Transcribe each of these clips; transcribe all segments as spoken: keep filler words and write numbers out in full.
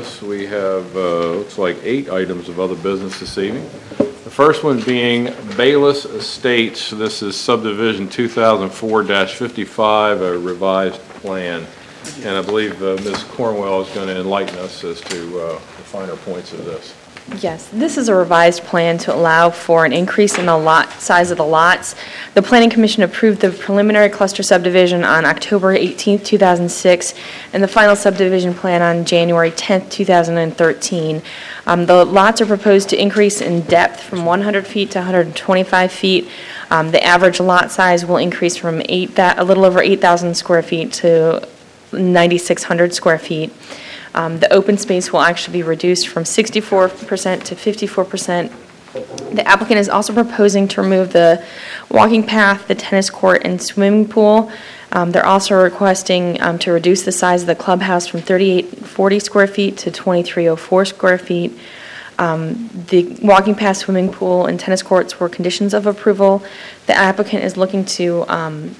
business. We have, uh, looks like eight items of other business this evening. The first one being Bayless Estates. This is subdivision two thousand four dash fifty-five, a revised plan. And I believe uh, Miz Cornwell is going to enlighten us as to uh, the finer points of this. Yes, this is a revised plan to allow for an increase in the lot size of the lots. The Planning Commission approved the preliminary cluster subdivision on October eighteenth, two thousand six, and the final subdivision plan on January tenth, two thousand thirteen. Um, the lots are proposed to increase in depth from one hundred feet to one hundred twenty-five feet. Um, the average lot size will increase from eight that a little over eight thousand square feet to nine thousand six hundred square feet. Um, the open space will actually be reduced from sixty-four percent to fifty-four percent. The applicant is also proposing to remove the walking path, the tennis court, and swimming pool. Um, they're also requesting um, to reduce the size of the clubhouse from thirty-eight forty square feet to twenty-three oh four square feet. Um, the walking path, swimming pool, and tennis courts were conditions of approval. The applicant is looking to um,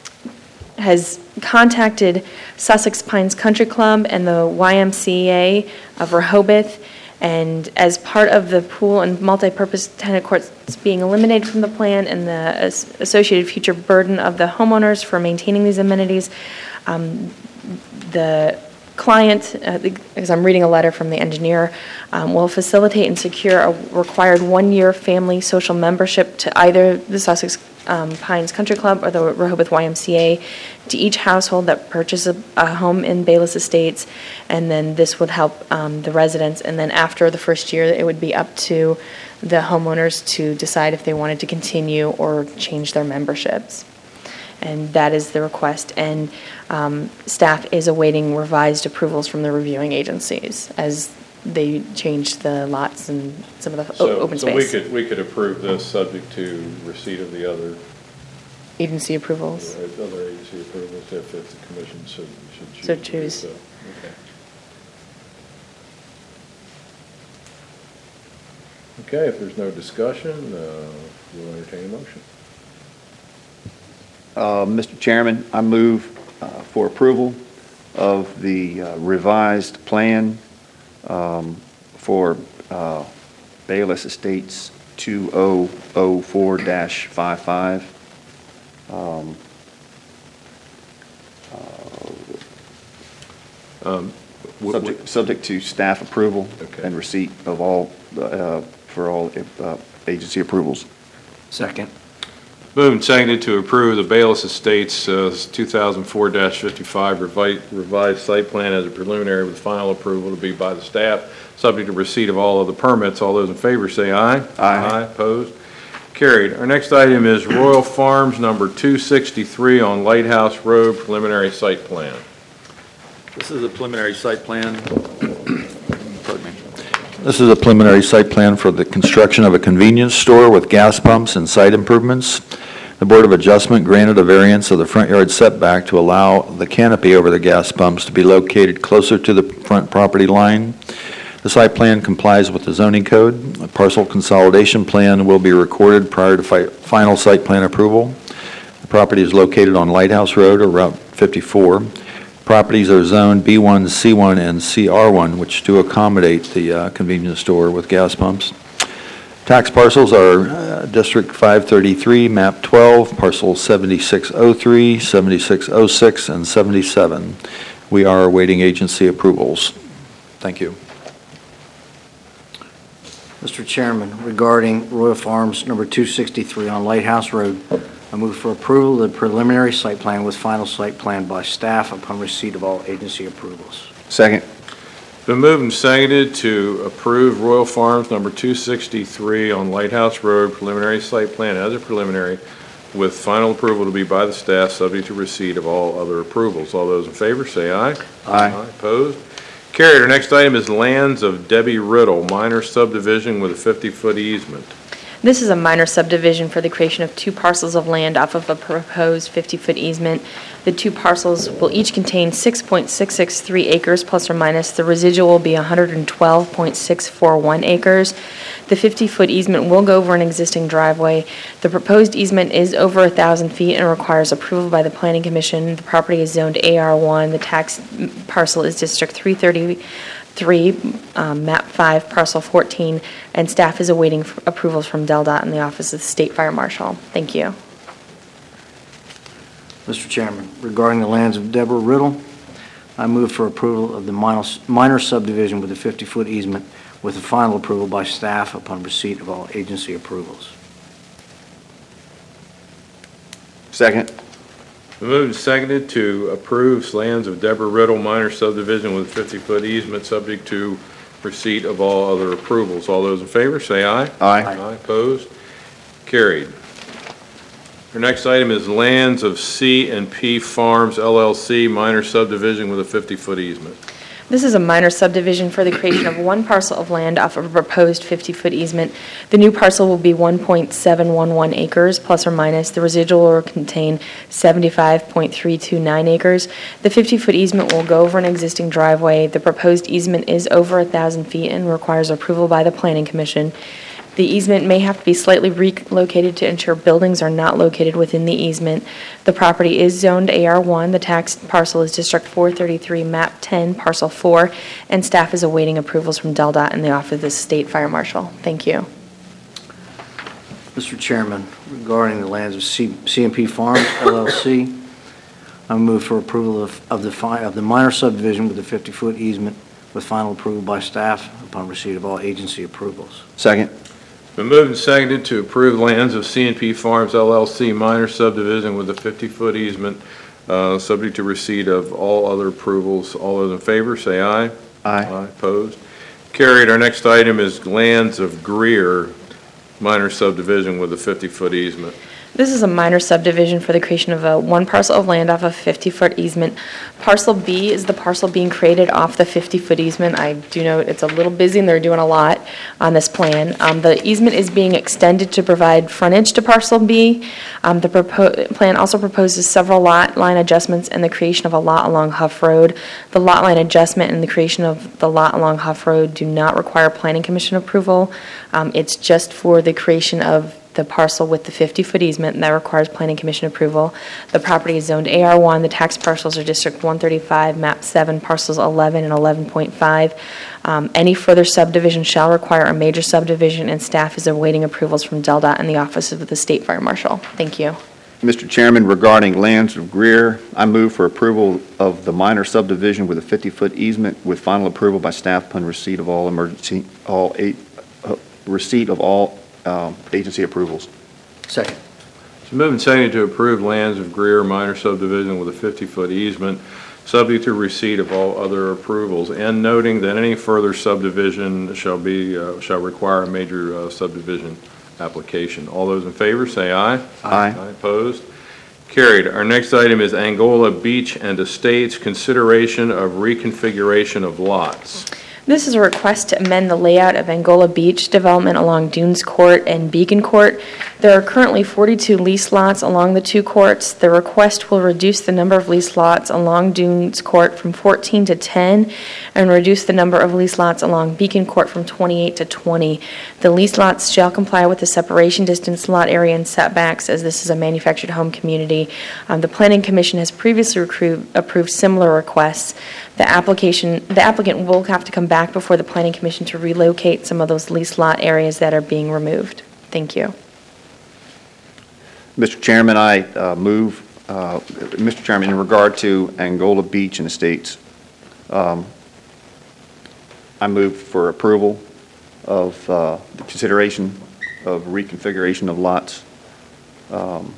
has contacted Sussex Pines Country Club and the Y M C A of Rehoboth, and as part of the pool and multi-purpose tennis courts being eliminated from the plan and the associated future burden of the homeowners for maintaining these amenities, um, the client, uh, because I'm reading a letter from the engineer, um, will facilitate and secure a required one-year family social membership to either the Sussex um, Pines Country Club or the Rehoboth Y M C A to each household that purchases a, a home in Bayless Estates, and then this would help um, the residents. And then after the first year, it would be up to the homeowners to decide if they wanted to continue or change their memberships. And that is the request. And um, staff is awaiting revised approvals from the reviewing agencies as they change the lots and some of the so, o- open so space. So we could we could approve this subject to receipt of the other agency approvals. Uh, other agency approvals if, if the commission should should choose. So choose. So. Okay. Okay. If there's no discussion, uh, we'll entertain a motion. Uh, Mister Chairman, I move uh, for approval of the uh, revised plan um, for uh, Bayless Estates two thousand four dash fifty-five. Um, uh, um, w- subject, w- subject to staff approval okay. and receipt of all uh, for all uh, agency approvals. Second. Moved and seconded to approve the Bayless Estates uh, two thousand four dash fifty-five revi- revised site plan as a preliminary with final approval to be by the staff, subject to receipt of all of the permits. All those in favor say aye. Aye. Aye. Opposed? Carried. Our next item is Royal Farms number two sixty-three on Lighthouse Road preliminary site plan. This is a preliminary site plan. Pardon me. This is a preliminary site plan for the construction of a convenience store with gas pumps and site improvements. The Board of Adjustment granted a variance of the front yard setback to allow the canopy over the gas pumps to be located closer to the front property line. The site plan complies with the zoning code. A parcel consolidation plan will be recorded prior to fi- final site plan approval. The property is located on Lighthouse Road or Route fifty-four. Properties are zoned B one, C one, and C R one, which to accommodate the uh, convenience store with gas pumps. Tax parcels are uh, District five thirty-three, Map twelve, Parcels seventy-six oh three, seventy-six oh six, and seventy-seven. We are awaiting agency approvals. Thank you. Mister Chairman, regarding Royal Farms number two sixty-three on Lighthouse Road, I move for approval of the preliminary site plan with final site plan by staff upon receipt of all agency approvals. Second. Been moved and seconded to approve Royal Farms number two sixty-three on Lighthouse Road preliminary site plan as a preliminary with final approval to be by the staff, subject to receipt of all other approvals. All those in favor say aye. Aye. Aye. Opposed? Carried. Our next item is Lands of Debbie Riddle, minor subdivision with a fifty-foot easement. This is a minor subdivision for the creation of two parcels of land off of a proposed fifty-foot easement. The two parcels will each contain six point six six three acres plus or minus. The residual will be one hundred twelve point six four one acres. The fifty-foot easement will go over an existing driveway. The proposed easement is over one thousand feet and requires approval by the Planning Commission. The property is zoned A R one. The tax parcel is District three thirty. three, um, map five, parcel fourteen, and staff is awaiting f- approvals from Del Dot in the Office of the State Fire Marshal. Thank you. Mister Chairman, regarding the lands of Deborah Riddle, I move for approval of the minor minor subdivision with a fifty-foot easement with a final approval by staff upon receipt of all agency approvals. Second. Moved and seconded to approve lands of Deborah Riddle minor subdivision with fifty-foot easement, subject to receipt of all other approvals. All those in favor, say aye. Aye. Aye, opposed? Carried. Our next item is lands of C and P Farms L L C minor subdivision with a fifty-foot easement. This is a minor subdivision for the creation of one parcel of land off of a proposed fifty-foot easement. The new parcel will be one point seven one one acres, plus or minus. The residual will contain seventy-five point three two nine acres. The fifty-foot easement will go over an existing driveway. The proposed easement is over one thousand feet and requires approval by the Planning Commission. The easement may have to be slightly relocated to ensure buildings are not located within the easement. The property is zoned A R one. The tax parcel is District four thirty-three, map ten, parcel four, and staff is awaiting approvals from Del Dot in the Office of the State Fire Marshal. Thank you. Mister Chairman, regarding the lands of C and P Farms L L C, I move for approval of of the fi- of the minor subdivision with a fifty-foot easement with final approval by staff upon receipt of all agency approvals. Second. Been moved and seconded to approve lands of C and P Farms L L C minor subdivision with a fifty-foot easement, uh, subject to receipt of all other approvals. All those in favor, say aye. Aye. Aye, opposed? Carried. Our next item is lands of Greer minor subdivision with a fifty-foot easement. This is a minor subdivision for the creation of a one parcel of land off a fifty-foot easement. Parcel B is the parcel being created off the fifty-foot easement. I do know it's a little busy and they're doing a lot on this plan. Um, the easement is being extended to provide frontage to parcel B. Um, the propo- plan also proposes several lot line adjustments and the creation of a lot along Huff Road. The lot line adjustment and the creation of the lot along Huff Road do not require Planning Commission approval. Um, it's just for the creation of the parcel with the fifty-foot easement, and that requires Planning Commission approval. The property is zoned A R one. The tax parcels are District one thirty-five, map seven, parcels eleven and eleven point five. Um, any further subdivision shall require a major subdivision, and staff is awaiting approvals from Del Dot and the Office of the State Fire Marshal. Thank you. Mister Chairman, regarding lands of Greer, I move for approval of the minor subdivision with a fifty-foot easement with final approval by staff upon receipt of all emergency, all eight, uh, receipt of all um, agency approvals. Second. It's moved and seconded to approve lands of Greer minor subdivision with a fifty-foot easement, subject to receipt of all other approvals, and noting that any further subdivision shall be, uh, shall require a major uh, subdivision application. All those in favor, say aye. Aye. Aye, opposed? Carried. Our next item is Angola Beach and Estates, consideration of reconfiguration of lots. This is a request to amend the layout of Angola Beach development along Dunes Court and Beacon Court. There are currently forty-two lease lots along the two courts. The request will reduce the number of lease lots along Dunes Court from fourteen to ten and reduce the number of lease lots along Beacon Court from twenty-eight to twenty. The lease lots shall comply with the separation distance, lot area, and setbacks, as this is a manufactured home community. Um, the Planning Commission has previously recru- approved similar requests. The application, the applicant will have to come back before the Planning Commission to relocate some of those lease lot areas that are being removed. Thank you. Mister Chairman, I uh, move, uh, Mister Chairman, in regard to Angola Beach and Estates, um, I move for approval of uh, the consideration of reconfiguration of lots. Um,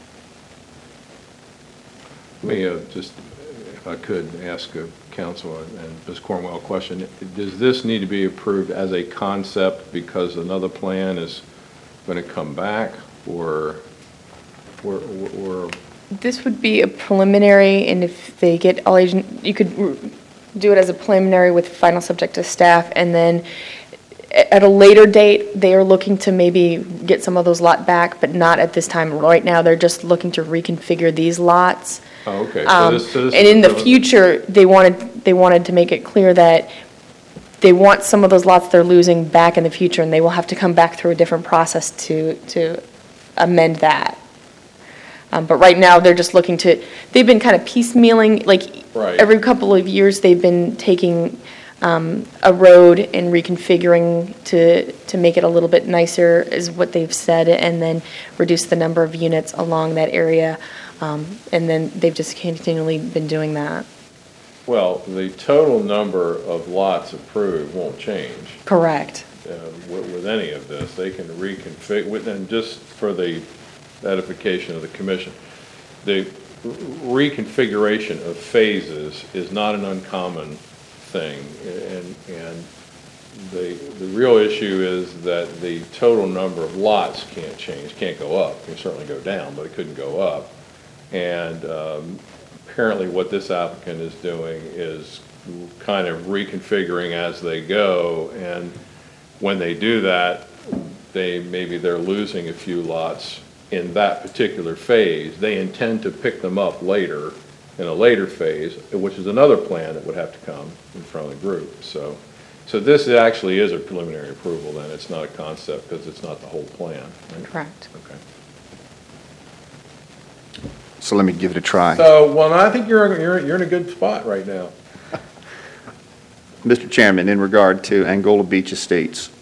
Let me uh, just, if I could, ask uh, Council and Miz Cornwell a question. Does this need to be approved as a concept because another plan is going to come back, or, or, or? This would be a preliminary, and if they get all agent, you could r- do it as a preliminary with final subject to staff, and then a- at a later date, they are looking to maybe get some of those lot back, but not at this time. Right now, they're just looking to reconfigure these lots. Oh, okay. So Um, this- so this And is in the preliminary. future, they wanted, they wanted to make it clear that they want some of those lots they're losing back in the future, and they will have to come back through a different process to, to amend that. Um, But right now, they're just looking to, they've been kind of piecemealing, like, Right. every couple of years, they've been taking um, a road and reconfiguring to, to make it a little bit nicer is what they've said, and then reduce the number of units along that area. Um, And then they've just continually been doing that. Well, the total number of lots approved won't change Correct. uh, with with any of this. They can reconfigure, and just for the edification of the commission, the reconfiguration of phases is not an uncommon thing. And, and the, the real issue is that the total number of lots can't change, can't go up. It can certainly go down, but it couldn't go up. And um, apparently what this applicant is doing is kind of reconfiguring as they go. And when they do that, they, maybe they're losing a few lots in that particular phase. They intend to pick them up later, in a later phase, which is another plan that would have to come in front of the group. So, so this actually is a preliminary approval then. It's not a concept because it's not the whole plan, right? Correct. Okay. So let me give it a try. So, well, I think you're, you're, you're in a good spot right now. Mister Chairman, in regard to Angola Beach Estates,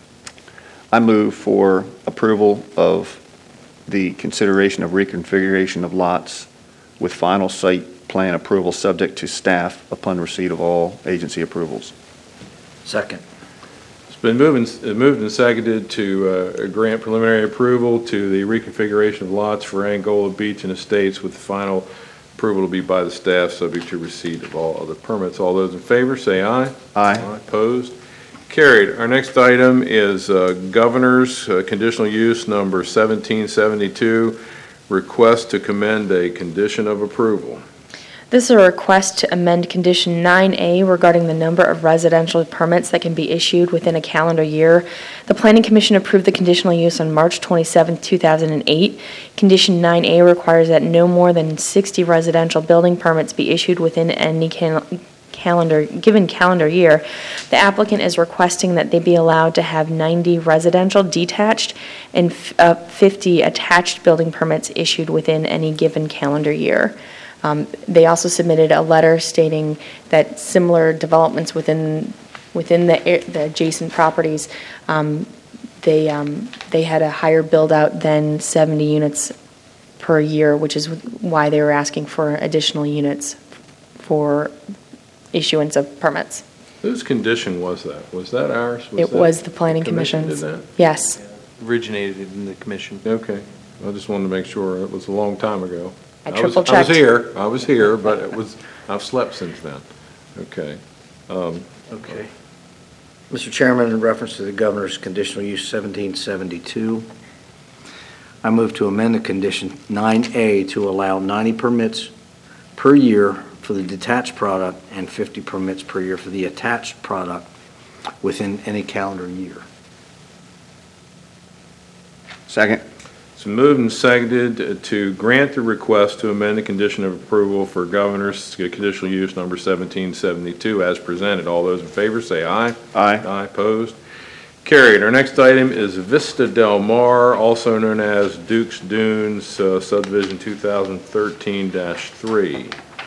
I move for approval of the consideration of reconfiguration of lots with final site plan approval subject to staff upon receipt of all agency approvals. Second. It's been moved and, moved and seconded to uh, grant preliminary approval to the reconfiguration of lots for Angola Beach and Estates with final approval to be by the staff, subject to receipt of all other permits. All those in favor, say aye. Aye. Opposed? Carried. Our next item is uh, Governor's uh, conditional use number seventeen seventy-two, request to commend a condition of approval. This is a request to amend Condition nine A regarding the number of residential permits that can be issued within a calendar year. The Planning Commission approved the conditional use on March twenty-seventh, two thousand eight. Condition nine A requires that no more than sixty residential building permits be issued within any cal- calendar, given calendar year. The applicant is requesting that they be allowed to have ninety residential detached and f- uh, fifty attached building permits issued within any given calendar year. Um, They also submitted a letter stating that similar developments within, within the ar- the adjacent properties, um, they, um, they had a higher build-out than seventy units per year, which is why they were asking for additional units for issuance of permits. Whose condition was that? Was that ours? It that- was the planning commission commission's. did that? Yes. Originated in the commission. Okay. I just wanted to make sure. It was a long time ago. I was- triple I was checked. here, I was here, but it was, I've slept since then. Okay. Um, Okay. Mister Chairman, in reference to the governor's conditional use seventeen seventy-two, I move to amend the condition nine A to allow ninety permits per year for the detached product and fifty permits per year for the attached product within any calendar year. Second. It's moved and seconded to grant the request to amend the condition of approval for Governor's conditional use number seventeen seventy-two as presented. All those in favor say aye. Aye. Aye, opposed. Carried. Our next item is Vista Del Mar, also known as Duke's Dunes, uh, subdivision two thousand thirteen dash three.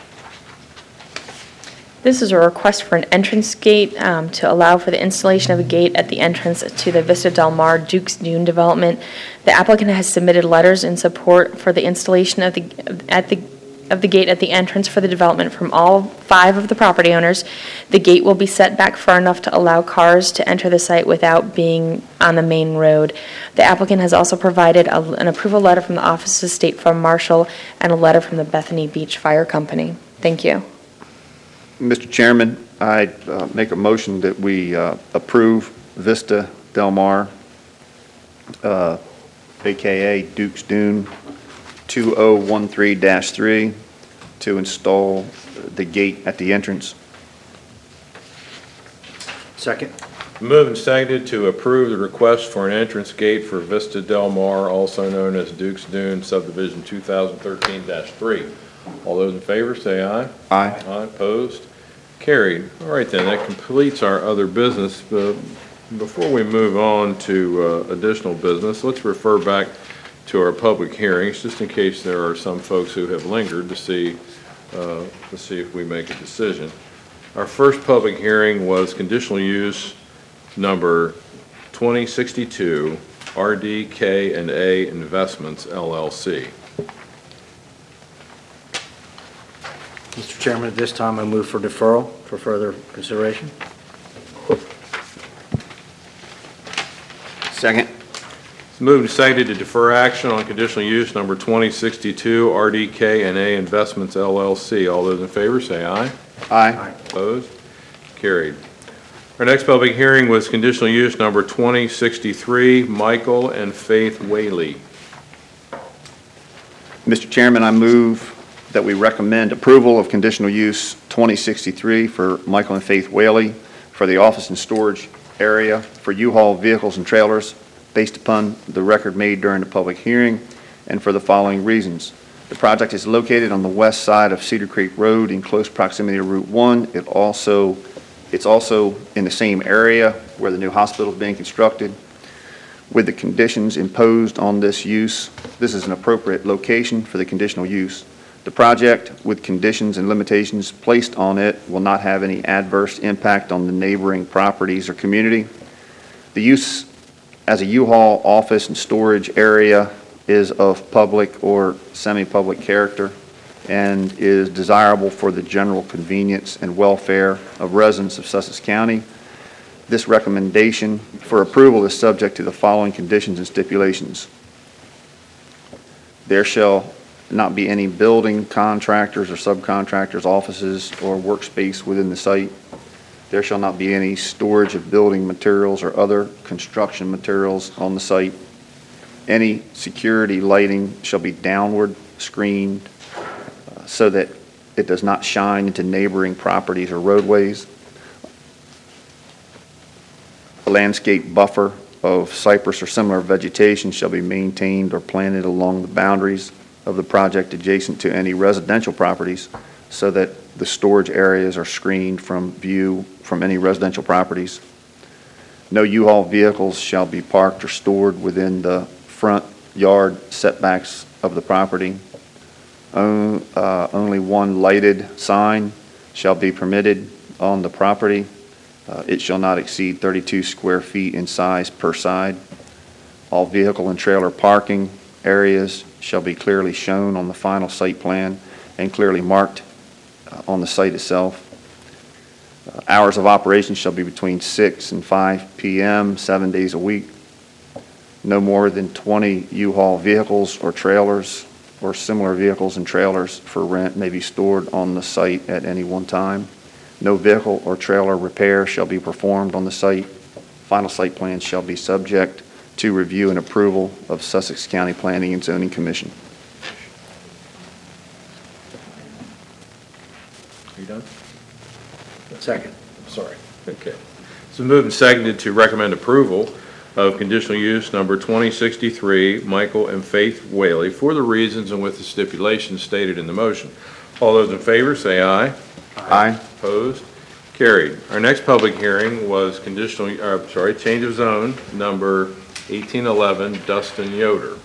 This is a request for an entrance gate um, to allow for the installation of a gate at the entrance to the Vista Del Mar Duke's Dune development. The applicant has submitted letters in support for the installation of the at the of the gate at the entrance for the development from all five of the property owners. The gate will be set back far enough to allow cars to enter the site without being on the main road. The applicant has also provided a, an approval letter from the Office of State Farm Marshal and a letter from the Bethany Beach Fire Company. Thank you. Mister Chairman, I uh, make a motion that we uh, approve Vista Del Mar, uh, A K A Duke's Dune two oh one three dash three, to install the gate at the entrance. Second. Moved and seconded to approve the request for an entrance gate for Vista Del Mar, also known as Duke's Dune, subdivision two thousand thirteen dash three. All those in favor, say aye. Aye. Aye, opposed. Carried. All right then, that completes our other business. But before we move on to uh, additional business, let's refer back to our public hearings, just in case there are some folks who have lingered to see, uh, to see if we make a decision. Our first public hearing was conditional use number twenty sixty-two, R D K and A Investments, L L C. Mister Chairman, at this time, I move for deferral for further consideration. Second. It's moved and seconded to defer action on conditional use number twenty sixty-two, R D K and A Investments, L L C. All those in favor, say aye. Aye. Opposed? Carried. Our next public hearing was conditional use number twenty sixty-three, Michael and Faith Whaley. Mister Chairman, I move that we recommend approval of conditional use twenty sixty-three for Michael and Faith Whaley for the office and storage area for U-Haul vehicles and trailers based upon the record made during the public hearing and for the following reasons. The project is located on the west side of Cedar Creek Road in close proximity to Route one. It also, it's also in the same area where the new hospital is being constructed. With the conditions imposed on this use, this is an appropriate location for the conditional use. The project, with conditions and limitations placed on it, will not have any adverse impact on the neighboring properties or community. The use as a U-Haul office and storage area is of public or semi-public character and is desirable for the general convenience and welfare of residents of Sussex County. This recommendation for approval is subject to the following conditions and stipulations. There shall not be any building contractors or subcontractors, offices, or workspace within the site. There shall not be any storage of building materials or other construction materials on the site. Any security lighting shall be downward screened uh, so that it does not shine into neighboring properties or roadways. A landscape buffer of cypress or similar vegetation shall be maintained or planted along the boundaries of the project adjacent to any residential properties so that the storage areas are screened from view from any residential properties. No U-Haul vehicles shall be parked or stored within the front yard setbacks of the property. O- uh, only one lighted sign shall be permitted on the property. Uh, it shall not exceed thirty-two square feet in size per side. All vehicle and trailer parking areas shall be clearly shown on the final site plan and clearly marked uh, on the site itself. Uh, hours of operation shall be between six and five p m, seven days a week. No more than twenty U-Haul vehicles or trailers or similar vehicles and trailers for rent may be stored on the site at any one time. No vehicle or trailer repair shall be performed on the site. Final site plans shall be subject to review and approval of Sussex County Planning and Zoning Commission. Are you done? Second. Sorry. Okay. So moved and seconded to recommend approval of conditional use number twenty sixty-three, Michael and Faith Whaley, for the reasons and with the stipulations stated in the motion. All those in favor say aye. Aye. Opposed? Carried. Our next public hearing was conditional, uh, sorry, change of zone number eighteen eleven, Dustin Yoder.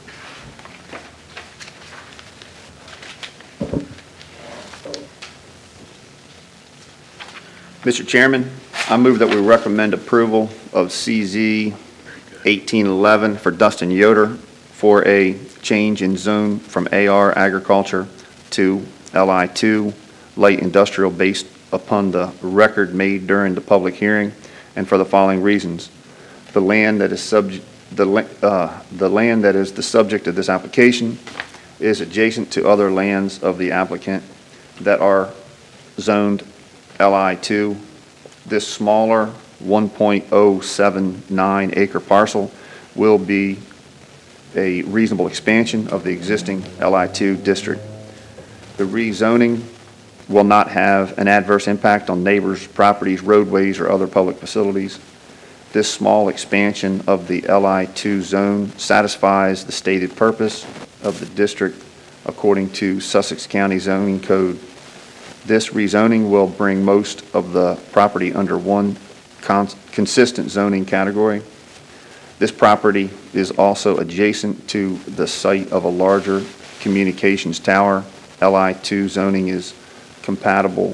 Mister Chairman, I move that we recommend approval of C Z eighteen eleven for Dustin Yoder for a change in zone from A R agriculture to L I two light industrial based upon the record made during the public hearing and for the following reasons. The land that is subject the, uh, the land that is the subject of this application is adjacent to other lands of the applicant that are zoned L I two. This smaller one point oh seven nine acre parcel will be a reasonable expansion of the existing L I two district. The rezoning will not have an adverse impact on neighbors' properties, roadways, or other public facilities. This small expansion of the L I two zone satisfies the stated purpose of the district according to Sussex County Zoning Code. This rezoning will bring most of the property under one con- consistent zoning category. This property is also adjacent to the site of a larger communications tower. L I two zoning is compatible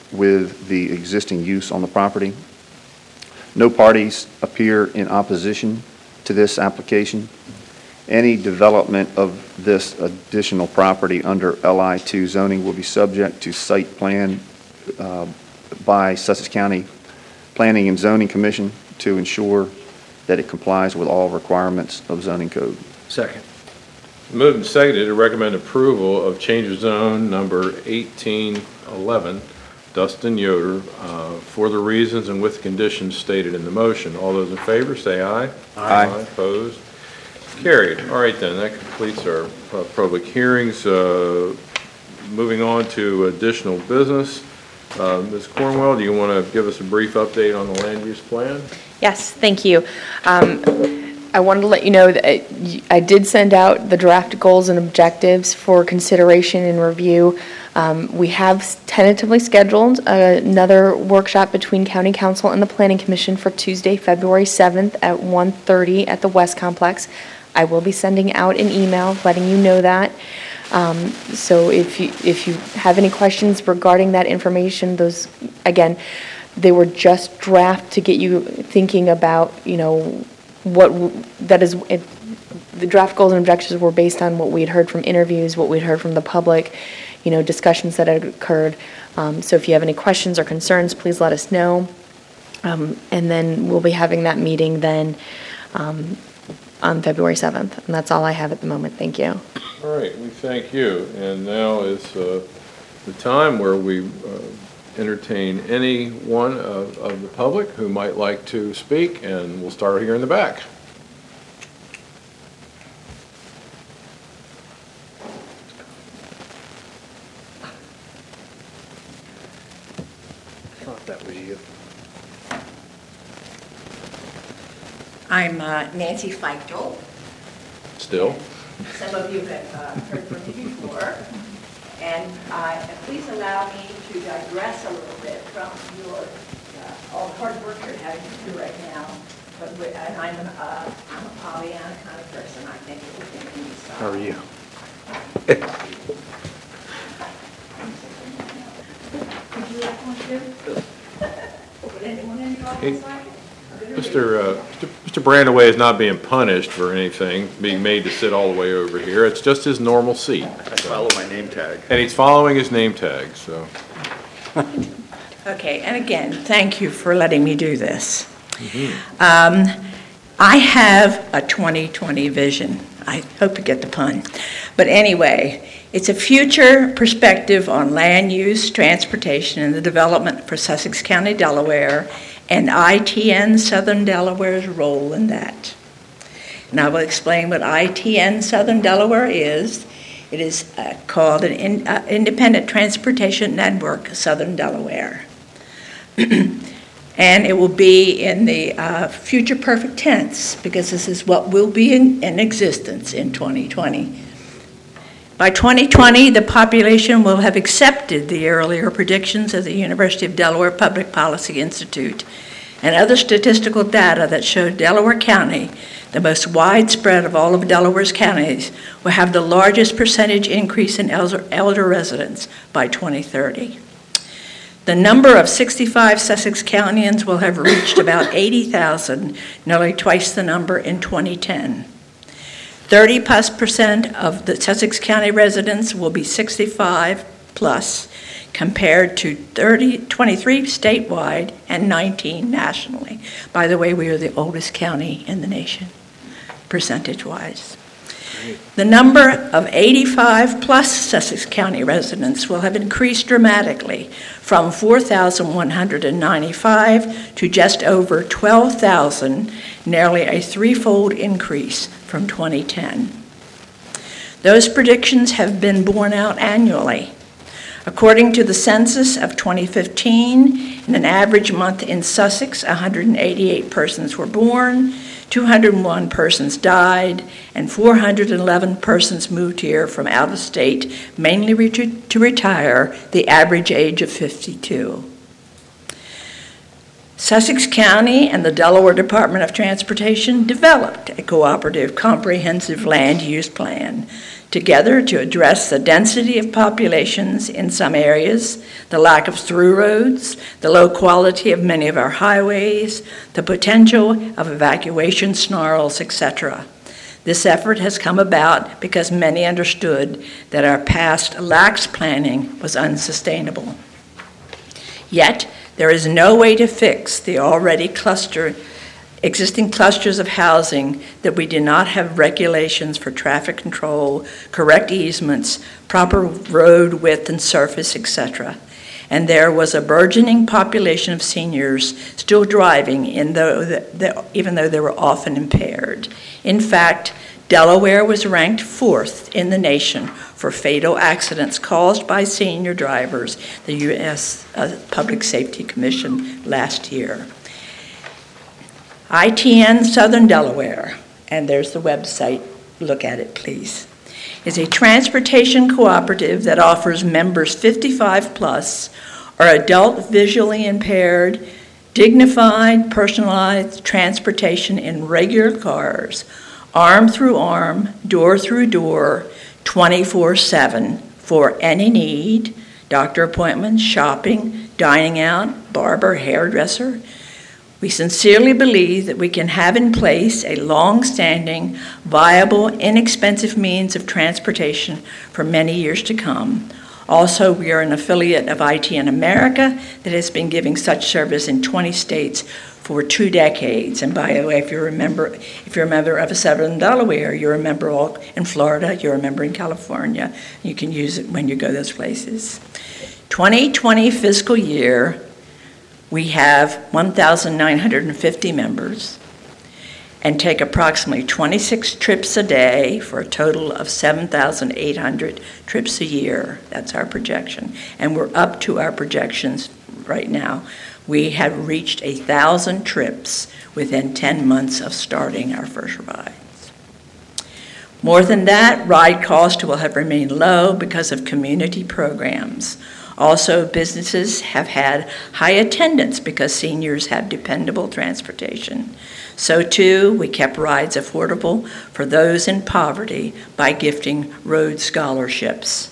with the existing use on the property. No parties appear in opposition to this application. Any development of this additional property under L I two zoning will be subject to site plan uh, by Sussex County Planning and Zoning Commission to ensure that it complies with all requirements of zoning code. Second. Moved and seconded to recommend approval of change of zone number eighteen eleven, Dustin Yoder, uh, for the reasons and with conditions stated in the motion. All those in favor, say aye. Aye. Opposed? Carried. All right, then, that completes our uh, public hearings. Uh, Moving on to additional business. Uh, Miz Cornwell, do you want to give us a brief update on the land use plan? Yes, thank you. Um, I wanted to let you know that I- I did send out the draft goals and objectives for consideration and review. Um, We have tentatively scheduled another workshop between County Council and the Planning Commission for Tuesday, February seventh at one thirty at the West Complex. I will be sending out an email letting you know that. Um, So if you, if you have any questions regarding that information, those, again, they were just draft to get you thinking about, you know, what, w- that is, it- the draft goals and objectives were based on what we'd heard from interviews, what we'd heard from the public, you know, discussions that had occurred. Um, So if you have any questions or concerns, please let us know. Um, And then we'll be having that meeting then um, on February seventh. And that's all I have at the moment. Thank you. All right, we thank you. And now is uh, the time where we uh, entertain any one of of the public who might like to speak, and we'll start here in the back. I thought that was you. I'm uh, Nancy Feichtel. Still? Some of you have uh, heard from me before. And uh, please allow me to digress a little bit from your, uh, all the hard work you're having to do right now. But we- and I'm an, uh, I'm a Pollyanna kind of person. I think everything can be solved. How are you? Would you like one too? Would anyone in the Hey, audience like it? Mister uh, Mister Brandaway is not being punished for anything, being made to sit all the way over here. It's just his normal seat. I follow my name tag. And he's following his name tag, so. Okay, and again, thank you for letting me do this. Um, I have a twenty twenty vision. I hope you get the pun. But anyway, it's a future perspective on land use, transportation, and the development for Sussex County, Delaware, and I T N Southern Delaware's role in that. And I will explain what I T N Southern Delaware is. It is uh, called an in, uh, Independent Transportation Network Southern Delaware. And it will be in the uh, future perfect tense, because this is what will be in, in existence in twenty twenty. By twenty twenty, the population will have accepted the earlier predictions of the University of Delaware Public Policy Institute and other statistical data that showed Delaware County, the most widespread of all of Delaware's counties, will have the largest percentage increase in elder, elder residents by twenty thirty. The number of sixty-five Sussex Countyans will have reached about eighty thousand, nearly twice the number in twenty ten. thirty plus percent of the Sussex County residents will be sixty-five plus, compared to thirty, twenty-three statewide and nineteen nationally. By the way, we are the oldest county in the nation, percentage-wise. The number of eighty-five plus Sussex County residents will have increased dramatically from four thousand one hundred ninety-five to just over twelve thousand, nearly a threefold increase from twenty ten. Those predictions have been borne out annually. According to the census of twenty fifteen, in an average month in Sussex, one hundred eighty-eight persons were born, two hundred one persons died, and four hundred eleven persons moved here from out of state, mainly ret- to retire, the average age of fifty-two. Sussex County and the Delaware Department of Transportation developed a cooperative, comprehensive land use plan together to address the density of populations in some areas, the lack of through roads, the low quality of many of our highways, the potential of evacuation snarls, et cetera. This effort has come about because many understood that our past lax planning was unsustainable. Yet, there is no way to fix the already cluster, existing clusters of housing that we do not have regulations for traffic control, correct easements, proper road width and surface, et cetera. And there was a burgeoning population of seniors still driving, in though the, the, even though they were often impaired. In fact, Delaware was ranked fourth in the nation for fatal accidents caused by senior drivers, the U S uh, Public Safety Commission last year. I T N Southern Delaware, and there's the website, look at it please, is a transportation cooperative that offers members fifty-five plus or adult visually impaired, dignified, personalized transportation in regular cars, arm through arm, door through door, twenty-four seven for any need, doctor appointments, shopping, dining out, barber, hairdresser. We sincerely believe that we can have in place a long-standing, viable, inexpensive means of transportation for many years to come. Also, we are an affiliate of I T N America that has been giving such service in twenty states for two decades. And by the way, if you remember, if you're a member of Southern Delaware, you're a member all in Florida, you're a member in California. You can use it when you go those places. twenty twenty fiscal year, we have one thousand nine hundred fifty members and take approximately twenty-six trips a day for a total of seven thousand eight hundred trips a year. That's our projection. And we're up to our projections right now. We have reached one thousand trips within ten months of starting our first rides. More than that, ride cost will have remained low because of community programs. Also, businesses have had high attendance because seniors have dependable transportation. So too, we kept rides affordable for those in poverty by gifting road scholarships.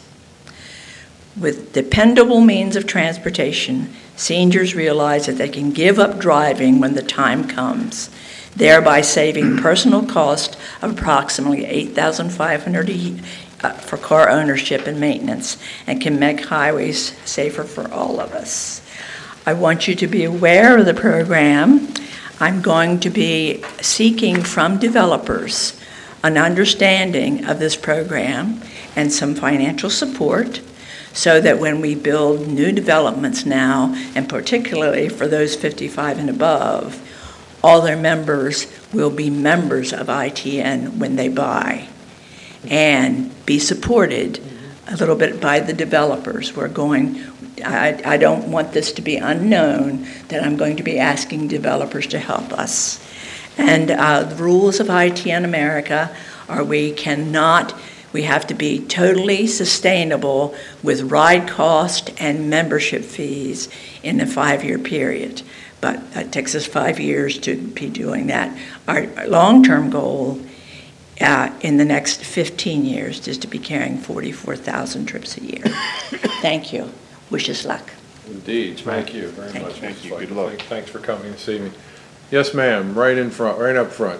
With dependable means of transportation, seniors realize that they can give up driving when the time comes, thereby saving personal cost of approximately eight thousand five hundred dollars Uh, for car ownership and maintenance, and can make highways safer for all of us. I want you to be aware of the program. I'm going to be seeking from developers an understanding of this program and some financial support so that when we build new developments now, and particularly for those fifty-five and above, all their members will be members of I T N when they buy, and be supported a little bit by the developers. We're going, I, I don't want this to be unknown that I'm going to be asking developers to help us. And uh, the rules of I T N America are we cannot, we have to be totally sustainable with ride cost and membership fees in a five-year period. But it takes us five years to be doing that. Our, our long-term goal Uh, in the next fifteen years is to be carrying forty-four thousand trips a year. Thank you. Wish us luck. Indeed, thank you very Thank much. you. Thank you. Missus Good Luckett. luck. Thank- Thanks for coming to see me. Yes, ma'am, right in front, right up front.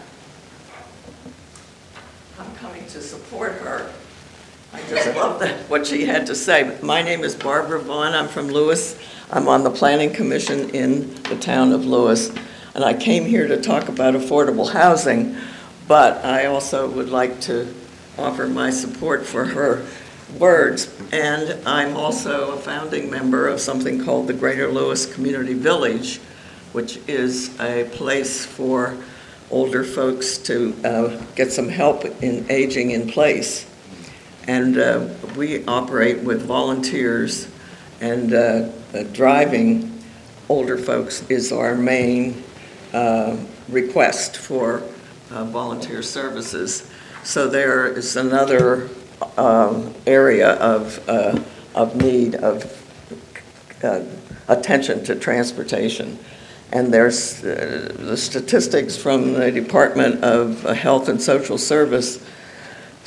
I'm coming to support her. I just love that, what she had to say. My name is Barbara Vaughn. I'm from Lewis. I'm on the Planning Commission in the town of Lewis. And I came here to talk about affordable housing, but I also would like to offer my support for her words. And I'm also a founding member of something called the Greater Lewis Community Village, which is a place for older folks to uh, get some help in aging in place. And uh, we operate with volunteers, and uh, uh, driving older folks is our main uh, request for uh, volunteer services. So there is another um, area of, uh, of need of uh, attention to transportation. And there's uh, the statistics from the Department of Health and Social Service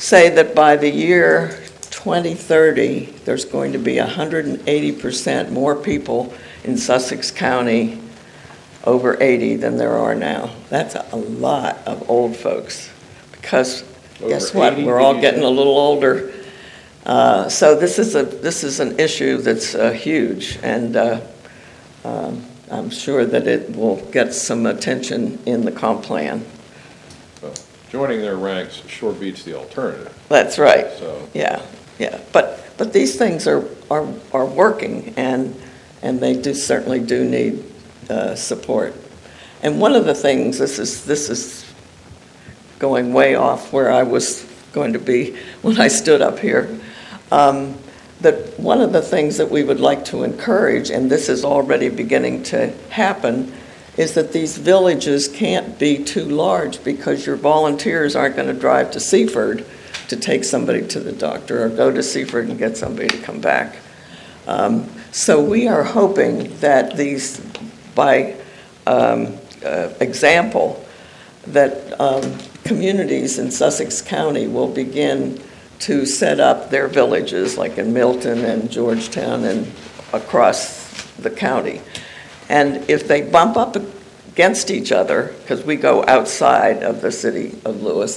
say that by the year twenty thirty, there's going to be one hundred eighty percent more people in Sussex County over eighty than there are now. That's a lot of old folks, because guess Over what? eighty, We're did all you getting say? a little older. Uh, So this is a, this is an issue that's uh, huge, and uh, um, I'm sure that it will get some attention in the comp plan. Well, joining their ranks sure beats the alternative, That's right. so. Yeah, yeah, but, but these things are, are, are working, and, and they do, certainly do need uh, support. And one of the things, this is, this is going way off where I was going to be when I stood up here, um, that one of the things that we would like to encourage, and this is already beginning to happen, is that these villages can't be too large, because your volunteers aren't going to drive to Seaford to take somebody to the doctor, or go to Seaford and get somebody to come back. Um, So we are hoping that these, by um, uh, example, that um, communities in Sussex County will begin to set up their villages, like in Milton and Georgetown and across the county. And if they bump up against each other, because we go outside of the city of Lewis,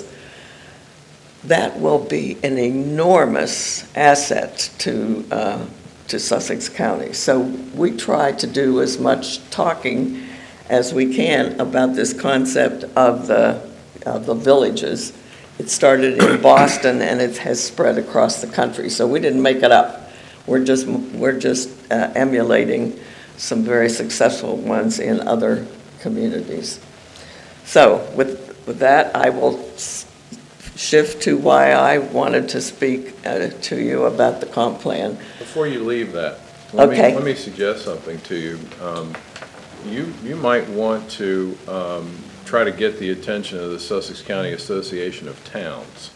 that will be an enormous asset to, uh, to Sussex County. So we try to do as much talking as we can about this concept of the, of the villages. It started in Boston, and it has spread across the country. So we didn't make it up. We're just, we're just uh, emulating some very successful ones in other communities. So with, with that, I will s- shift to why I wanted to speak uh, to you about the comp plan. Before you leave that, let me, Okay. let me suggest something to you. Um, You, you might want to um, try to get the attention of the Sussex County Association of Towns.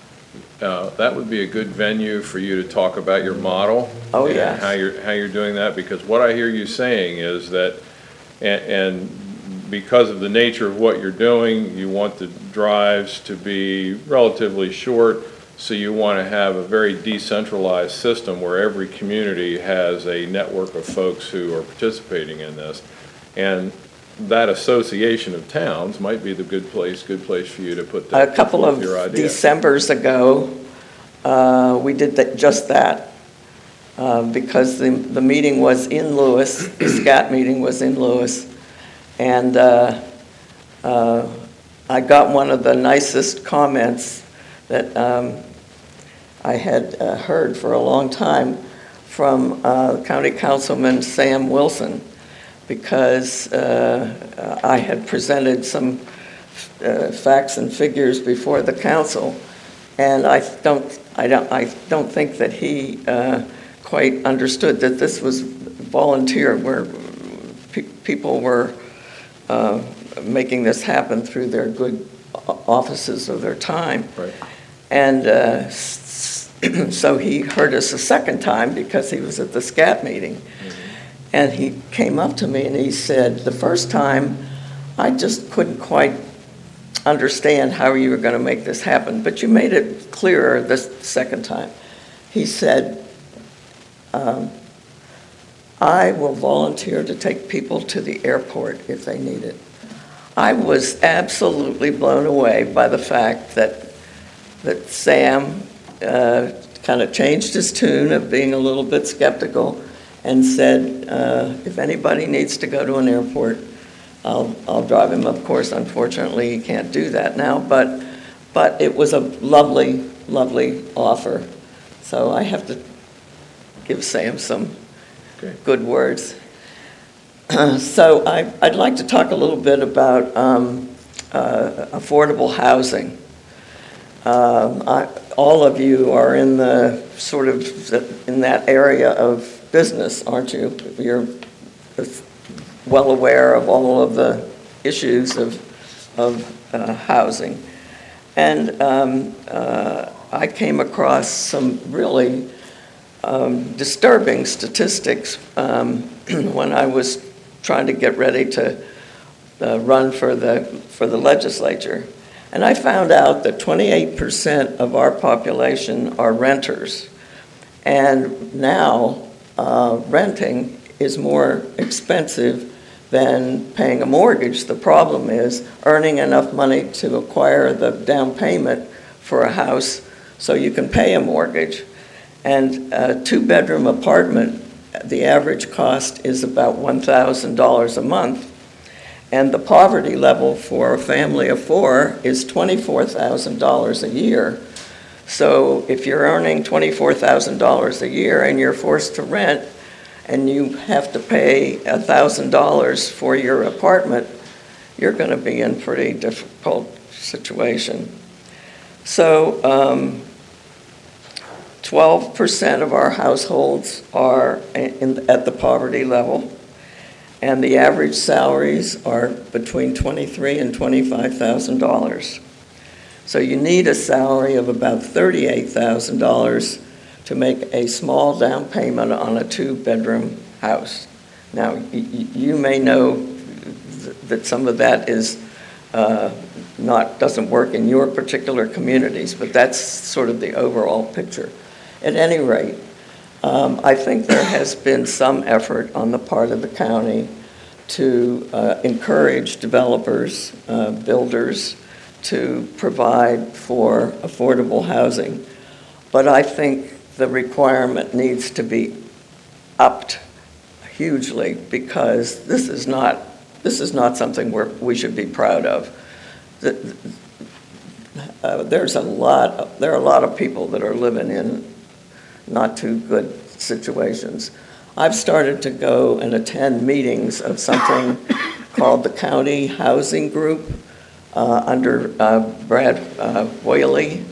Uh, That would be a good venue for you to talk about your model. Oh, and yes. how you're, how you're doing that, because what I hear you saying is that, and, and because of the nature of what you're doing, you want the drives to be relatively short, so you want to have a very decentralized system where every community has a network of folks who are participating in this. And that association of towns might be the good place, good place for you to put A that, couple forth of your idea. Decembers ago, uh, we did that, just that, uh, because the, the meeting was in Lewis, the SCAT meeting was in Lewis, and uh, uh, I got one of the nicest comments that um, I had uh, heard for a long time from uh, County Councilman Sam Wilson, because uh, I had presented some uh, facts and figures before the council, and I don't, I don't, I don't think that he uh, quite understood that this was volunteer, where pe- people were uh, making this happen through their good offices of their time. Right. And uh, s- so he heard us a second time, because he was at the SCAT meeting. And he came up to me and he said, the first time, I just couldn't quite understand how you were going to make this happen, but you made it clearer this second time. He said, um, I will volunteer to take people to the airport if they need it. I was absolutely blown away by the fact that, that Sam uh, kind of changed his tune of being a little bit skeptical, and said, uh, if anybody needs to go to an airport, I'll, I'll drive him. Of course, unfortunately, he can't do that now, but, but it was a lovely, lovely offer. So I have to give Sam some Okay. good words. So I, I'd like to talk a little bit about um, uh, affordable housing. Um, I, all of you are in the sort of, in that area of business, aren't you? You're well aware of all of the issues of, of uh, housing. And um, uh, I came across some really um, disturbing statistics um, when I was trying to get ready to uh, run for the, for the legislature. And I found out that twenty-eight percent of our population are renters. And now uh, renting is more expensive than paying a mortgage. The problem is earning enough money to acquire the down payment for a house so you can pay a mortgage. And a two-bedroom apartment, the average cost is about one thousand dollars a month. And the poverty level for a family of four is twenty-four thousand dollars a year. So if you're earning twenty-four thousand dollars a year and you're forced to rent, and you have to pay one thousand dollars for your apartment, you're going to be in a pretty difficult situation. So um, twelve percent of our households are in, at the poverty level, and the average salaries are between twenty-three thousand dollars and twenty-five thousand dollars. So you need a salary of about thirty-eight thousand dollars to make a small down payment on a two-bedroom house. Now, y- you may know th- that some of that is uh, not, doesn't work in your particular communities, but that's sort of the overall picture. At any rate, um, I think there has been some effort on the part of the county to uh, encourage developers, uh, builders, to provide for affordable housing. But I think the requirement needs to be upped hugely, because this is not this is not something we're, we should be proud of. The, uh, there's a lot of, there are a lot of people that are living in not too good situations. I've started to go and attend meetings of something called the County Housing Group uh, under uh, Brad uh, Whaley.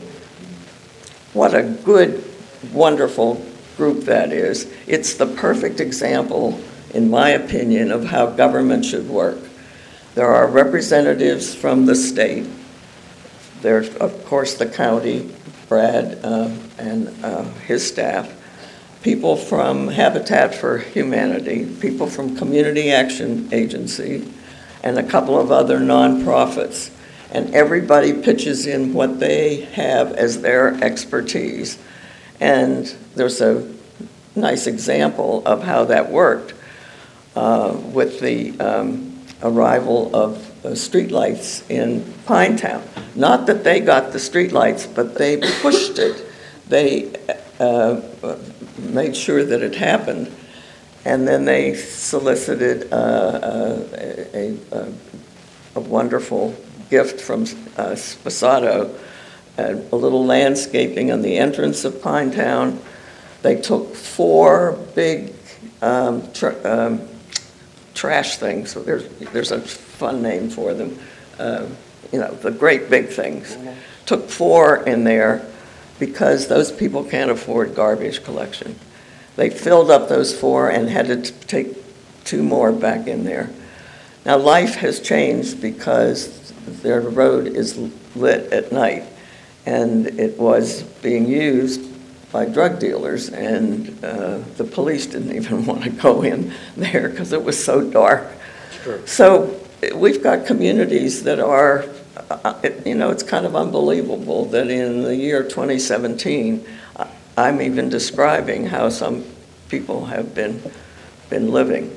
What a good, wonderful group that is. It's the perfect example, in my opinion, of how government should work. There are representatives from the state. There's, of course, the county, Brad uh, and uh, his staff, people from Habitat for Humanity, people from Community Action Agency, and a couple of other nonprofits. And everybody pitches in what they have as their expertise. And there's a nice example of how that worked uh, with the um, arrival of uh, streetlights in Pinetown. Not that they got the streetlights, but they pushed it. They uh, made sure that it happened. And then they solicited uh, a, a, a wonderful gift from uh, Spasato, uh, a little landscaping on the entrance of Pinetown. They took four big um, tr- um, trash things. So there's there's a fun name for them. Uh, you know, the great big things. Mm-hmm. Took four in there because those people can't afford garbage collection. They filled up those four and had to t- take two more back in there. Now life has changed because their road is lit at night, and it was being used by drug dealers, and uh, the police didn't even want to go in there because it was so dark. Sure. So we've got communities that are, uh, it, you know, it's kind of unbelievable that in the year twenty seventeen, I'm even describing how some people have been been living.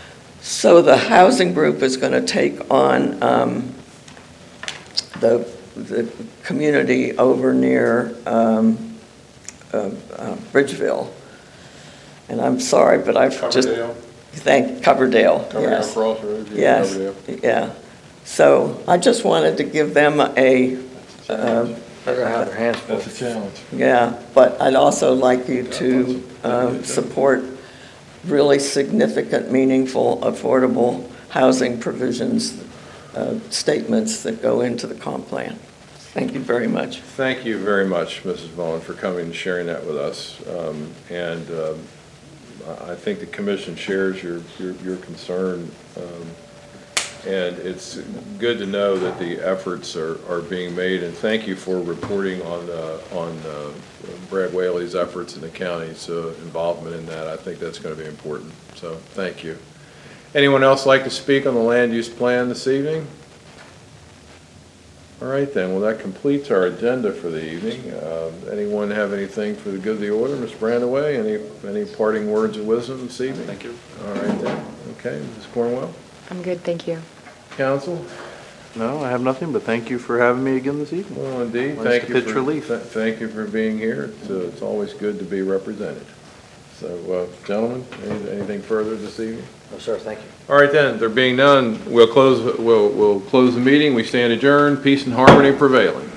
So the housing group is going to take on um, the the community over near um, uh, uh, Bridgeville, and I'm sorry, but I've Coverdale. just thank Coverdale. Coverdale Yes, Crossroads. Yeah, yes, Coverdale. yeah. So I just wanted to give them a. Uh, Better have their hands full. That's a challenge. Yeah, but I'd also like you to um, support really significant, meaningful, affordable housing provisions, uh, statements that go into the comp plan. Thank you very much. Thank you very much, Missus Vaughn, for coming and sharing that with us. Um, And um, I think the commission shares your, your, your concern. Um, And it's good to know that the efforts are, are being made, and thank you for reporting on, uh, on uh, Brad Whaley's efforts in the county's uh, involvement in that. I think that's going to be important, so thank you. Anyone else like to speak on the land use plan this evening? All right then, well, that completes our agenda for the evening. Uh, Anyone have anything for the good of the order? Miz Brandaway, any, any parting words of wisdom this evening? Thank you. All right then, okay, Miz Cornwell, I'm good, thank you. council? No, I have nothing, but thank you for having me again this evening. Well, indeed, Nice thank to you pitch for, relief. th- thank you for being here. It's, uh, it's always good to be represented. So, uh, gentlemen, any- anything further this evening? No, sir, thank you. All right then, there being none, we'll close, we'll, we'll close the meeting. We stand adjourned, peace and harmony prevailing.